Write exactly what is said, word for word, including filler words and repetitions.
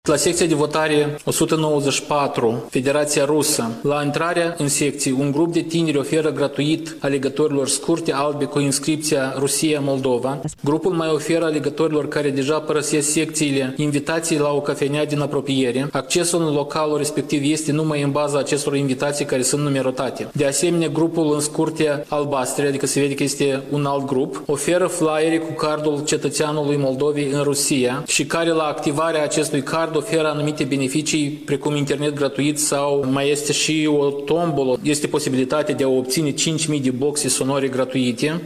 La secția de votare o sută nouăzeci și patru, Federația Rusă, la intrarea în secție, un grup de tineri oferă gratuit alegătorilor scurte albe cu inscripția Rusia-Moldova. Grupul mai oferă alegătorilor care deja părăsesc secțiile invitații la o cafenea din apropiere. Accesul în localul respectiv este numai în baza acestor invitații care sunt numerotate. De asemenea, grupul în scurte albastre, adică se vede că este un alt grup, oferă flyere cu cardul cetățeanului Moldovei în Rusia și care la activarea acestui card oferă anumite beneficii, precum internet gratuit sau mai este și o tombolă. Este posibilitatea de a obține cinci mii de boxe sonore gratuite.